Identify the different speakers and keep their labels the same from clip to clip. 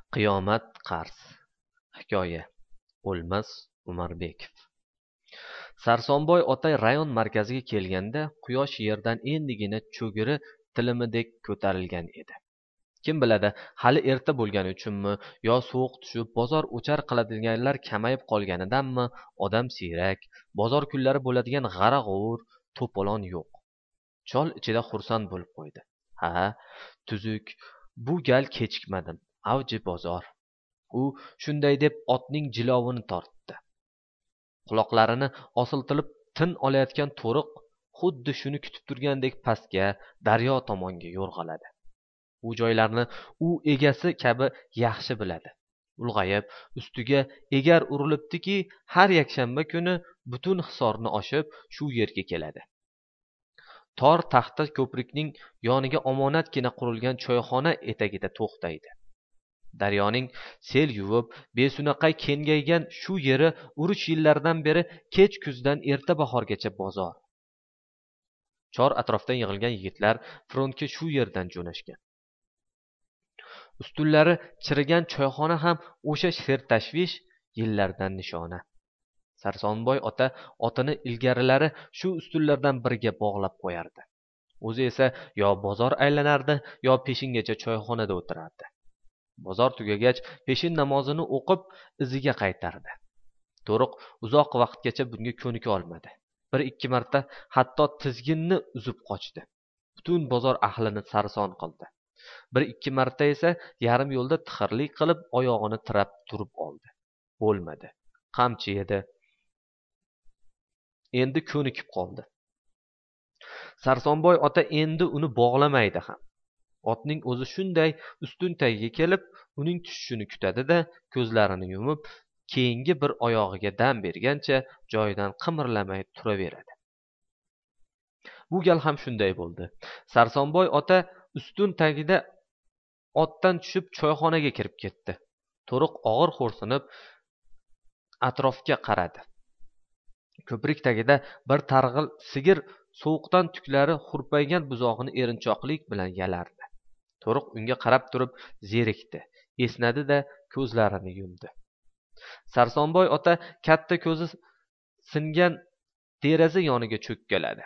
Speaker 1: Qiyomat qarz. Hikoya. O'lmas Umarbekov. Sarsonboy ota rayon markaziga kelganda quyosh yerdan endigina cho'giri tilimidek ko'tarilgan edi. Kim biladi, hali erta bo'lgani uchunmi yo sovuq tushib bozor o'char qiladiganlar kamayib qolganidanmi, odam siyrak, bozor kunlari bo'ladigan g'ara-g'ovur, to'polon yo'q. Chol ichida xursand bo'lib qo'ydi. Ha, tuzuk, bu gal kechikmadim. Avji bozor. U shunday deb otning jilovini tortdi. Quloqlarini osiltirib tin olayotgan to'riq xuddi shuni kutib turgandek pastga, daryo tomonga yo'rg'aladi. U joylarni u egasi kabi yaxshi biladi. Ulg'ayib, ustiga egar urilibdiki, har yakshanba kuni butun hisorni oshib shu yerga keladi. Tor taxta ko'prikning yoniga omonatgina qurilgan choyxona etagida to'xtaydi. Daryoning sel yuvib, besunaqay kengaygan shu yeri urush yillaridan beri kech kuzdan erta bahorgacha bozor. Chor atrofdan yig'ilgan yigitlar frontga shu yerdan jo'nashgan. Ustunlari chirigan choyxona ham o'sha sertashvish yillardan nishona. Sarsonboy ota otini ilgarilari shu ustunlardan biriga bog'lab qo'yardi. O'zi esa yo bozor aylanardi, yo peshingacha choyxonada o'tirardi. Bozor tugagach peshin namozini o'qib iziga qaytardi. To'riq uzoq vaqtgacha bunga ko'nika olmadi. Bir ikki marta hatto tizginni uzib qochdi. Butun bozor ahlini sarson qildi. Bir ikki marta esa yarim yo'lda tixirlik qilib oyog'ini tirab turib oldi. Bo'lmadi. Qamchi edi. Endi ko'nikib qoldi. Sarsonboy ota endi uni bog'lamaydi ham. Otning o'zi shunday ustun tagiga kelib, uning tushishini kutadi-da, ko'zlarini yumib, keyingi bir oyog'iga dam bergancha joyidan qimirlamay turaveradi. Bu gal ham shunday bo'ldi. Sarsonboy ota ustun tagida otdan tushib choyxonaga kirib ketdi. To'riq og'ir xo'rsinib atrofga qaradi. Ko'prik tagida bir targ'il sigir sovuqdan tuklari hurpaygan buzog'ini erinchoqlik bilan yalardi. To'riq unga qarab turib zerikdi, esnadi-da ko'zlarini yumdi. Sarsonboy ota katta ko'zi singan deraza yoniga cho'kkaladi.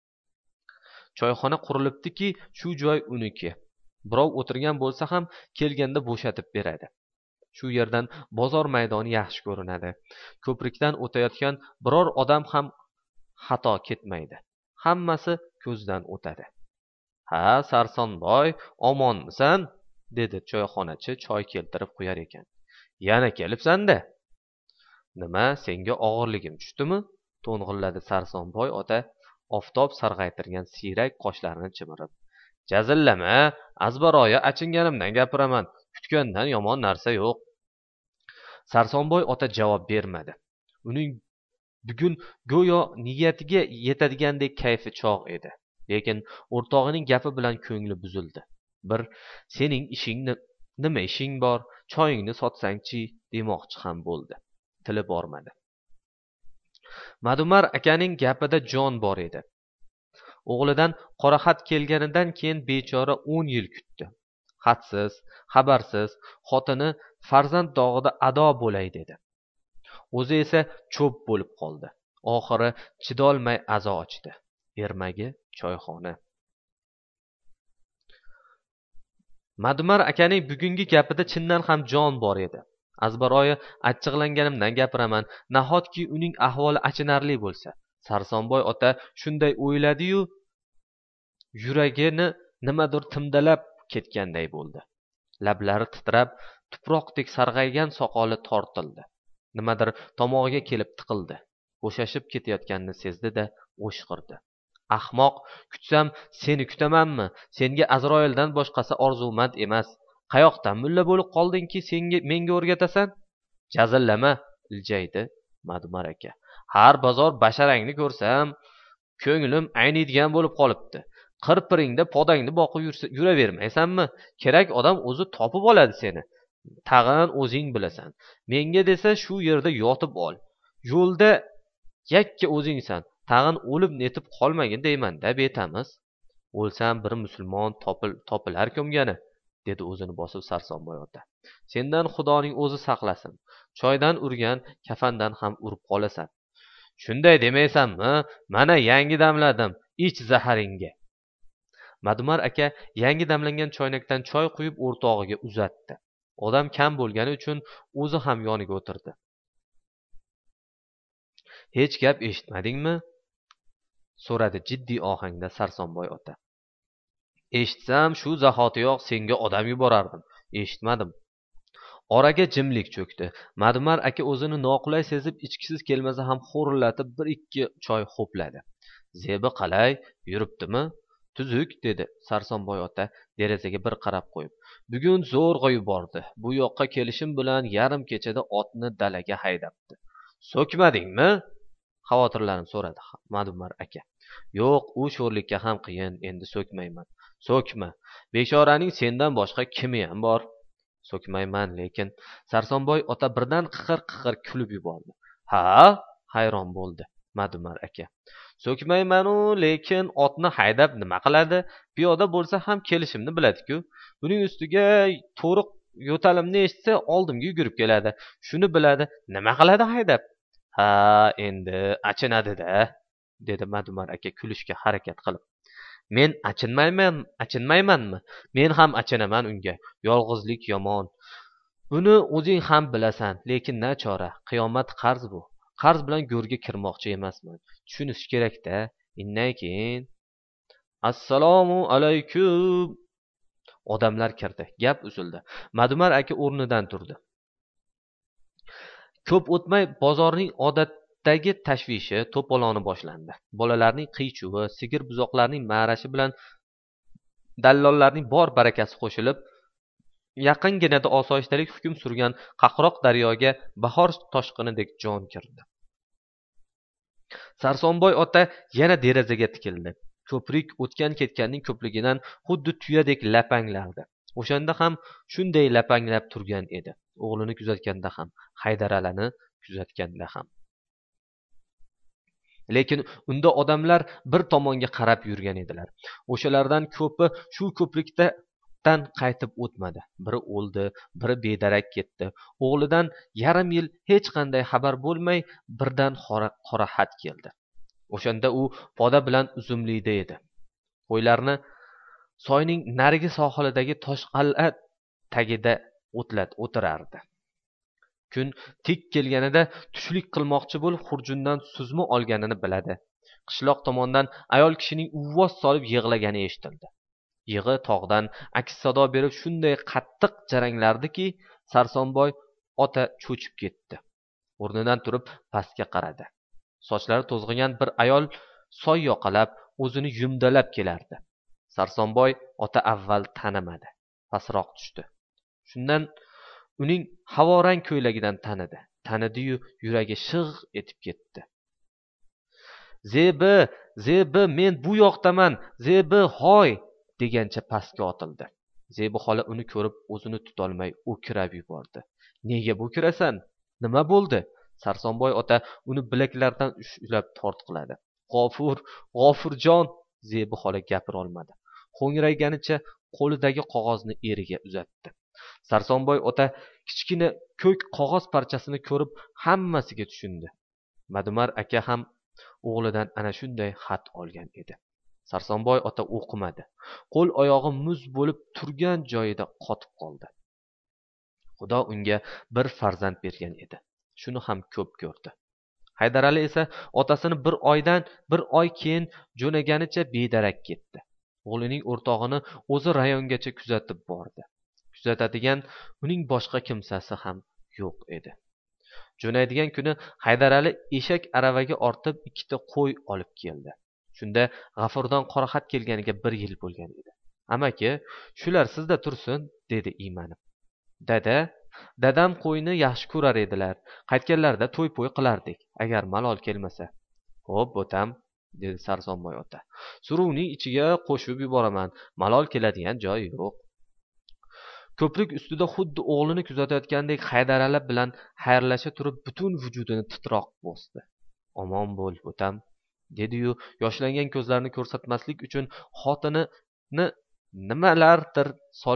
Speaker 1: Choyxona qurilibdiki, shu joy uniki. Birov o'tirgan bo'lsa ham kelganda bo'shatib beradi. Shu yerdan bozor maydoni yaxshi ko'rinadi. Ko'prikdan o'tayotgan biror odam ham xato ketmaydi. Hammasi ko'zdan o'tadi. Ha, Sarsonboy, omonmisan? Dedi choyxonachi choy keltirib qo'yar ekan. Yana kelibsan-da. Nima, senga og'irligim tushdimi? To'ng'illadi Sarsonboy ota oftob sarg'aytirgan siyrak qoshlarini chimirib. Jazillama, azbaroyi achinganimdan gapiraman. Kutgandan yomon narsa yo'q. Sarsonboy ota javob bermadi. Uning bugun go'yo niyatiga yetadigandek kayfi chog' edi. Lekin o'rtog'ining gapi bilan ko'ngli buzildi. Bir sening ishing nima ishing bor? Choyingni sotsang-chi, demoqchi ham bo'ldi. Tili bormadi. Madumar akaning gapida jon bor edi. O'g'lidan qora xat kelganidan keyin bechora 10 yil kutdi. Xatsiz, xabarsiz xotini farzand dog'ida ado bo'lay dedi. O'zi esa cho'p bo'lib qoldi. Oxiri chidolmay azo ochdi. Ermagi choyxona. Madumar akaning bugungi gapida chindan ham jon bor edi. Azbaroyi achchiqlanganimdan gapiraman. Nahotki uning ahvoli achinarli bo'lsa. Sarsonboy ota shunday o'yladi-yu, yuragini nimadir timdalab ketganday bo'ldi. Lablari titrab, tuproqdek sarg'aygan soqoli tortildi. Nimadir tomog'iga kelib tiqildi. Bo'shashib ketayotganini sezdi-da, o'shqirdi. Ahmoq, kutsam seni kutamanmi? Senga Azroildan boshqasi orzumand emas. Qayoqdan mulla bo'lib qoldingki, menga o'rgatasan? Jazillama, iljaydi Madumar aka. Har bozor basharangni ko'rsam, ko'nglim ayniydigan bo'lib qolibdi. Qirpiringda podangni boqib yuravermaysanmi? Kerak odam o'zi topib oladi seni. Tag'in o'zing bilasan. Menga desa shu yerda yotib ol. Yo'lda yakka o'zingsan. Tag'in o'lib netib qolmagin deyman-da, betamiz. O'lsam bir musulmon topilar ko'mgani, dedi o'zini bosib Sarsonboy ota. Sendan xudoning o'zi saqlasin. Choydan urgan kafandan ham urib qolasan. Shunday demaysanmi? Mana yangi damladim. Ich zaharingga. Madumar aka yangi damlangan choynakdan choy quyib o'rtog'iga uzatdi. Odam kam bo'lgani uchun o'zi ham yoniga o'tirdi. Hech gap eshitmadingmi? so'radi jiddiy ohangda Sarsonboy ota. Eshitsam shu zahotiyoq senga odam yuborardim. Eshitmadim. Oraga jimlik cho'kdi. Madumar aka o'zini noqulay sezib ichkisiz kelmasa ham xo'rillatib bir ikki choy xo'pladi. Zebi qalay, yuribdimi? Tuzuk, dedi Sarsonboy ota derazaga bir qarab qo'yib. Bugun zo'rg'a yubordi. Bu yoqqa kelishim bilan yarim kechada otni dalaga haydabdi. So'kmadingmi? Xavotirlanib so'radi Madumar aka. Yo'q, u sho'rlikka ham qiyin, endi so'kmayman. So'kma. Beshoraning sendan boshqa kimi ham bor? So'kmayman, lekin Sarsonboy ota birdan qiqir kulib yubordi. Ha? Hayron bo'ldi Madumar aka. So'kmayman-u, lekin otni haydab nima qiladi? Piyoda bo'lsa ham kelishimni biladi-ku. Buning ustiga to'riq yo'talimni eshitsa oldimga yugurib keladi. Shuni biladi, nima qiladi haydab? Ha, endi achinadi-da, dedi Madumar aka kulishga harakat qilib. Men achinmaymanmi? Men ham achinaman unga. Yolg'izlik yomon. Buni o'zing ham bilasan, lekin na chora. Qiyomat qarz bu. Qarz bilan go'rga kirmoqchi emasman. Tushunish kerak-da. Innay keyin. Assalomu alaykum. Odamlar kirdi. Gap uzildi. Madumar aka o'rnidan turdi. Ko'p o'tmay bozorning odatdagi tashvishi, to'poloni boshlandi. Bolalarning qiy-chuvi, sigir buzoqlarning ma'rashi bilan dallollarning bor barakasi qo'shilib, yaqinginada osoyishtalik hukm surgan qaqroq daryoga bahor toshqinidek jon kirdi. Sarsonboy ota yana derazaga tikildi. Ko'prik o'tgan ketganning ko'pligidan xuddi tuyadek lapanglardi. O'shanda ham shunday lapanglab turgan edi. O'g'lini kuzatganda ham, Haydaralani kuzatganda ham. Lekin unda odamlar bir tomonga qarab yurgan edilar. O'shalardan ko'pi shu ko'prikdan qaytib o'tmadi. Biri o'ldi, biri bedarak ketdi. O'g'lidan yarim yil hech qanday xabar bo'lmay birdan qora xat keldi. O'shanda u poda bilan uzumlida edi. Qo'ylarni soyning narigi sohilidagi toshqal'a tagida o'tirardi. Kun tik kelganida tushlik qilmoqchi bo'lib xurjundan suzma olganini biladi. Qishloq tomondan ayol kishining uvvos solib yig'lagani eshitildi. Yig'i tog'dan aks sado berib shunday qattiq jaranglardiki, Sarsonboy ota cho'chib ketdi. O'rnidan turib pastga qaradi. Sochlari to'zg'igan bir ayol soy yoqalab, o'zini yumdalab kelardi. Sarsonboy ota avval tanimadi. Pastroq tushdi. Shundan uning havorang ko'ylagidan tanidi. Tanidi-yu yuragi shig' etib ketdi. Zebi, men bu yoqdaman. Zebi, hoy, degancha pastga otildi. Zebi xola uni ko'rib o'zini tutolmay o'kirab yubordi. Nega bo'kirasan? Nima bo'ldi? Sarsonboy ota uni bilaklaridan ushlab tortqiladi. G'ofurjon, Zebi xola gapira olmadi. Ho'ngrayganicha qo'lidagi qog'ozni eriga uzatdi. Sarsonboy ota kichkina ko'k qog'oz parchasini ko'rib hammasiga tushundi. Madumar aka ham o'g'lidan ana shunday xat olgan edi. Sarsonboy ota o'qimadi. Qo'l oyog'i muz bo'lib turgan joyida qotib qoldi. Xudo unga bir farzand bergan edi. Shuni ham ko'p ko'rdi. Haydarali esa otasini bir oy keyin jo'naganicha bedarak ketdi. O'g'lining o'rtog'ini o'zi rayongacha kuzatib bordi. Kuzatadigan uning boshqa kimsasi ham yo'q edi. Jo'naydigan kuni Haydarali eshak aravaga ortib ikkita qo'y olib keldi. Shunda G'afurdan qora xat kelganiga 1 yil bo'lgan edi. Amaki, shular sizda tursin, dedi iymanib. Dadam qo'yni yaxshi ko'rar edilar. Qaytganlarida to'y-po'y qilardik, agar malol kelmasa. Xo'p, o'tam, dedi Sarsonboy ota. Suruvning ichiga qo'shib yuboraman. Malol keladigan joyi yo'q. Ko'prik ustida xuddi o'g'lini kuzatayotgandek Haydarali bilan xayrlasha turib butun vujudini titroq bosdi. Omon bo'l, o'tam, dedi-yu yoshlangan ko'zlarini ko'rsatmaslik uchun xotinini nimalardir solib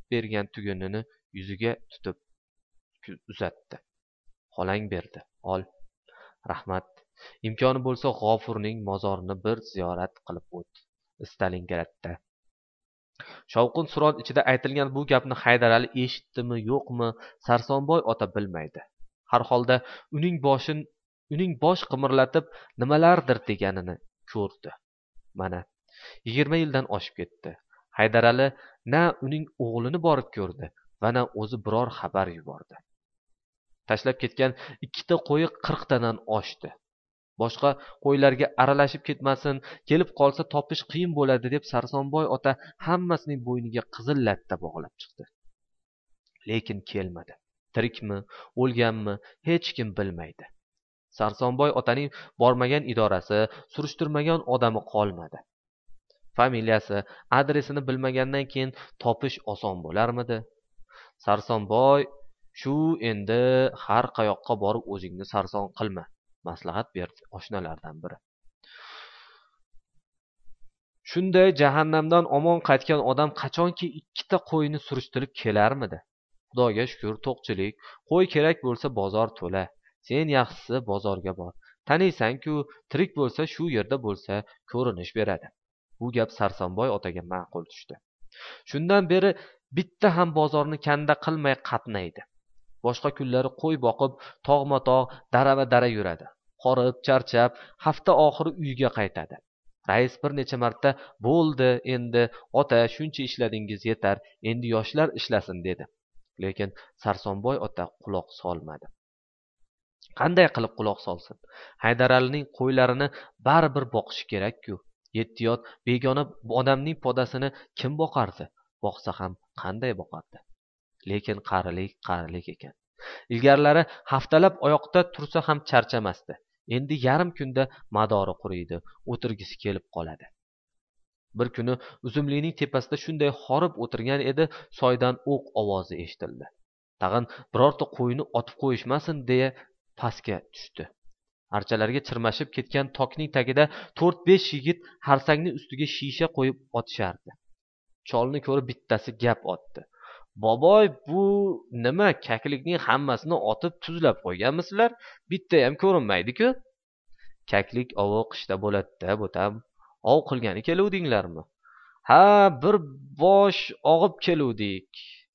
Speaker 1: bergan tugunini yuziga tutib uzatdi. Xolang berdi. Ol. Rahmat. Imkoni bo'lsa G'ofurning mozorini bir ziyorat qilib o't. Stalingradda. Shovqin suron ichida aytilgan bu gapni Haydarali eshitdimi yo'qmi, Sarsonboy ota bilmaydi. Har holda uning bosh qimirlatib nimalardir deganini ko'rdi. Mana 20 yildan oshib ketdi. Haydarali na uning o'g'lini borib ko'rdi va na o'zi biror xabar yubordi. Tashlab ketgan ikkita qo'yi 40 tadan oshdi. Boshqa qo'ylarga aralashib ketmasin, kelib qolsa topish qiyin bo'ladi deb Sarsonboy ota hammasining bo'yniga qizil latta bog'lab chiqdi. Lekin kelmadi. Tirikmi, o'lganmi, hech kim bilmaydi. Sarsonboy otaning bormagan idorasi, surishtirmagan odami qolmadi. Familiyasi, adresini bilmagandan keyin topish oson bo'larmidi? Sarsonboy shu endi har qayoqqa borib o'zingni sarson qilma, maslahat berdi oshnalardan biri. Shunday jahannamdan omon qaytgan odam qachonki ikkita qo'yni surishtirib kelarmidi? Xudoga shukr, to'qchilik, qo'y kerak bo'lsa bozor to'la. Sen yaxshisi bozorga bor. Taniysan-ku, tirik bo'lsa shu yerda bo'lsa ko'rinish beradi. Bu gap Sarsonboy otaga ma'qul tushdi. Shundan beri bitta ham bozorni kanda qilmay qatnaydi. Boshqa kunlari qo'y boqib, tog'ma-tog', dara yuradi. Horib, charchab, hafta oxiri uyiga qaytadi. Rais bir necha marta bo'ldi, endi ota shuncha ishladingiz yetar, endi yoshlar ishlasin dedi. Lekin Sarsonboy ota quloq solmadi. Qanday qilib quloq solsin? Haydaralining qo'ylarini baribir boqishi kerak-ku. Yettiyot begona odamning podasini kim boqardi? Boqsa ham qanday boqardi? Lekin qarilik ekan. Ilgarilari haftalab oyoqda tursa ham charchamasdi. Endi yarim kunda madori quriydi, o'tirgisi kelib qoladi. Bir kuni uzumlining tepasida shunday horib o'tirgan edi, soydan o'q ovozi eshitildi. Tag'in birorta qo'yni otib qo'yishmasin deya pastga tushdi. Archalarga chirmashib ketgan tokning tagida 4-5 yigit harsangning ustiga shisha qo'yib otishardi. Cholni ko'rib bittasi gap otdi. Boboy, bu nima, kaklikning hammasini otib tuzlab qo'yganmisizlar? Bitta ham ko'rinmaydi-ku. Kaklik ovi qishda bo'ladi-da, bo'tam. Ov qilgani keluvdinglarmi? Ha, bir bosh og'ib keluvdik.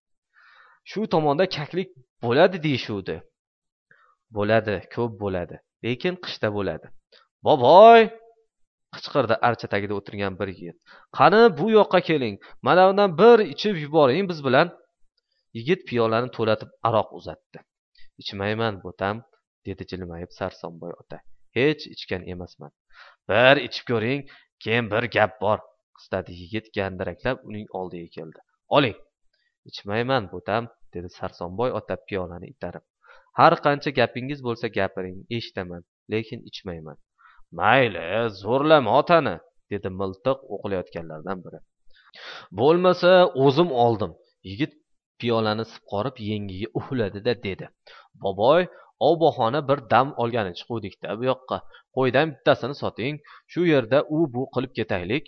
Speaker 1: Shu tomonda kaklik bo'ladi deyishuvdi. Bo'ladi, ko'p bo'ladi. Lekin qishda bo'ladi. Boboy! Qichqirdi archa tagida o'tirgan bir yigit. Qani bu yoqqa keling. Mana undan bir ichib yuboring biz bilan. Yigit piyolani to'latib aroq uzatdi. Ichmayman bo'tam, dedi jilmayib Sarsonboy ota. Hech ichgan emasman. Bir ichib ko'ring, keyin bir gap bor. Qistadi yigit gandiraklab uning oldiga keldi. Oling. Ichmayman bo'tam, dedi Sarsonboy ota piyolani itarib. Har qancha gapingiz bo'lsa gapiring, eshitaman, lekin ichmayman. Mayli, zo'rlama otani, dedi miltiq o'qlayotganlardan biri. Bo'lmasa o'zim oldim. Yigit piyolani sipqorib yengiga uhladi-da dedi. Boboy, ov bahona bir dam olgani chiquvdik-da bu yoqqa. Qo'ydan bittasini soting, shu yerda u bu qilib ketaylik.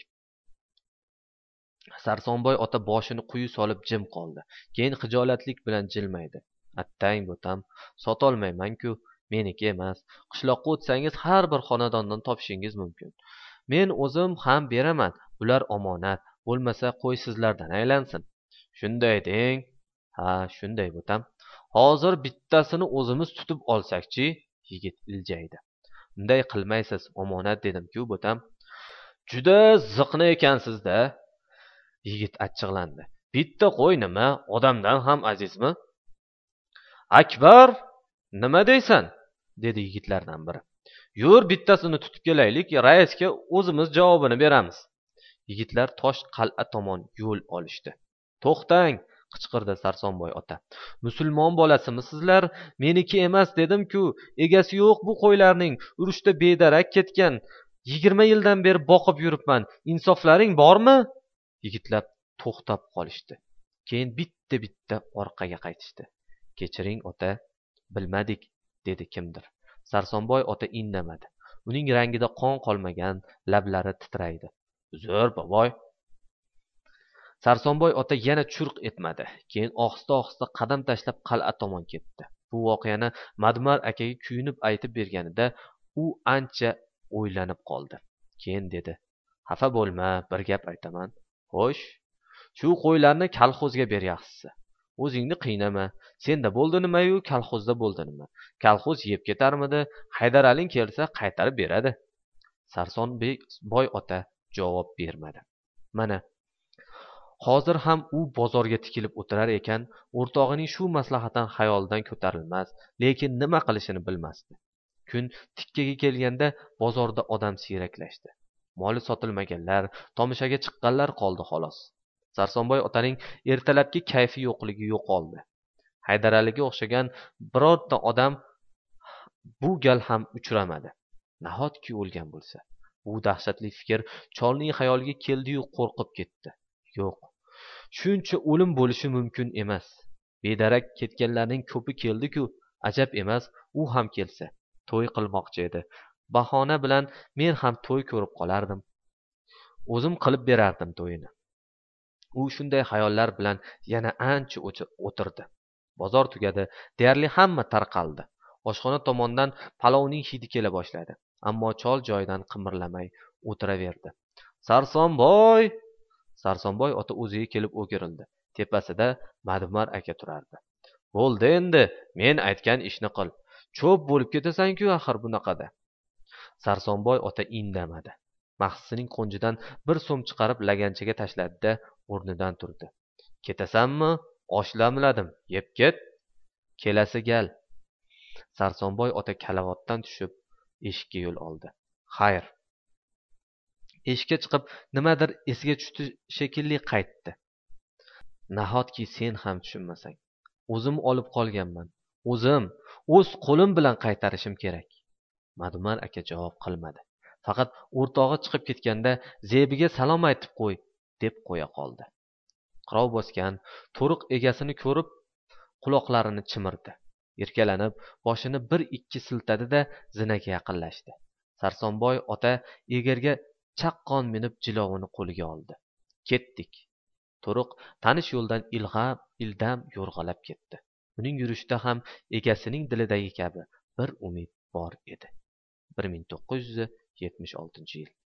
Speaker 1: Sarsonboy ota boshini quyi solib jim qoldi. Keyin xijolatlik bilan jilmaydi. Attang bo'tam, sotolmayman-ku, meniki emas. Qishloqqa o'tsangiz har bir xonadondan topishingiz mumkin. Men o'zim ham beraman, bular omonat. Bo'lmasa qo'y sizlardan aylansin. Shunday deng. Ha, shunday bo'tam. Hozir bittasini o'zimiz tutib olsak-chi? Yigit iljaydi. Unday qilmaysiz, omonat dedim-ku bo'tam. Juda ziqna ekansiz-da. Yigit achchiqlandi. Bitta qo'y nima, odamdan ham azizmi? Akbar, nima deysan? Dedi yigitlardan biri. Yur, bittasini tutib kelaylik, raisga o'zimiz javobini beramiz. Yigitlar Tosh qal'a tomon yo'l olishdi. To'xtang, qichqirdi Sarsonboy ota. Musulmon bolasimizlar, meniki emas dedim-ku, egasi yo'q bu qo'ylarning, urushda bedarak ketgan. 20 yildan beri boqib yuribman. Insoflaring bormi? Yigitlar to'xtab qolishdi. Keyin bitta orqaga qaytishdi. Kechiring ota, bilmadik, dedi kimdir. Sarsonboy ota indamadi. Uning rangida qon qolmagan, lablari titraydi. Uzr, boboy. Sarsonboy ota yana churq etmadi. Keyin ohista qadam tashlab qal'a tomon ketdi. Bu voqeani Madumar akaga kuyunib aytib berganida u ancha o'ylanib qoldi. Keyin dedi: "Xafa bo'lma, bir gap aytaman. Xo'sh, shu qo'ylarni kolxozga beryapsiz. O'zingni qiynama. Senda bo'ldi nima-yu, kolxozda bo'ldi nima? Kolxoz yeb ketarmidi? Haydaraling kelsa qaytarib beradi." Sarsonboy ota javob bermadi. Mana hozir ham u bozorga tikilib o'tirar ekan, o'rtog'ining shu maslahatidan xayolidan ko'tarilmas, lekin nima qilishini bilmasdi. Kun tikkaga kelganda bozorda odam siyraklashdi. Moli sotilmaganlar, tomoshaga chiqqanlar qoldi xolos. Sarsonboy otaning ertalabki kayfi yo'qligi yo'qoldi. Haydaraliga o'xshagan birorta odam bu gal ham uchramadi. Nahotki o'lgan bo'lsa? Bu dahshatli fikr cholning xayoliga keldi-yu qo'rqib ketdi. Yo'q, shuncha o'lim bo'lishi mumkin emas. Bedarak ketganlarning ko'pi keldi-ku, ajab emas, u ham kelsa. To'y qilmoqchi edi. Bahona bilan men ham to'y ko'rib qolardim. O'zim qilib berardim to'yini. U shunday xayollar bilan yana ancha o'tirdi. Bozor tugadi, deyarli hamma tarqaldi. Oshxona tomondan palovning hidi kela boshladi. Ammo chol joyidan qimirlamay o'tiraverdi. Sarsonboy ota o'ziga kelib o'girildi. Tepasida Madumar aka turardi. "Bo'ldi endi, men aytgan ishni qil. Cho'p bo'lib ketasan-ku axir bunaqada." Sarsonboy ota indamadi. Mahsisining qo'njidan bir so'm chiqarib laganchaga tashladi-da, o'rnidan turdi. "Ketasanmi? Oshlamladim, yeb ket. Kelasi gal." Sarsonboy ota kalavotdan tushib eshikka yo'l oldi. Xayr. Eshikka chiqib nimadir esiga tushdi shekilli qaytdi. "Nahotki sen ham tushunmasang? O'zim olib qolganman. O'zim o'z qo'lim bilan qaytarishim kerak." Madumar aka javob qilmadi. Faqat o'rtog'i chiqib ketganda Zebiga salom aytib qo'y, deb qo'ya qoldi. Qirov bosgan to'riq egasini ko'rib quloqlarini chimirdi. Erkalanib, boshini bir ikki siltadi-da, zinaga yaqinlashdi. Sarsonboy ota egarga chaqqon minib jilovini qo'liga oldi. "Ketdik." To'riq tanish yo'ldan ildam yo'rg'alab ketdi. Uning yurishida ham egasining dilidagi kabi bir umid bor edi. 1976-yil